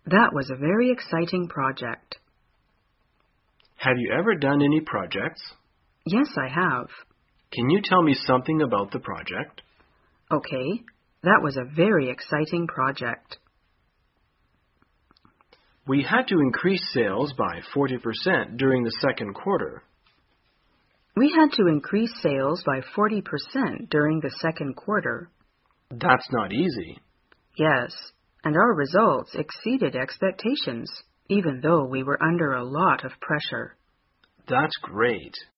That was a very exciting project. Have you ever done any projects? Yes, I have. Can you tell me something about the project? Okay, that was a very exciting project. We had to increase sales by 40% during the second quarter. We had to increase sales by 40% during the second quarter. That's not easy. Yes, and our results exceeded expectations, even though we were under a lot of pressure. That's great.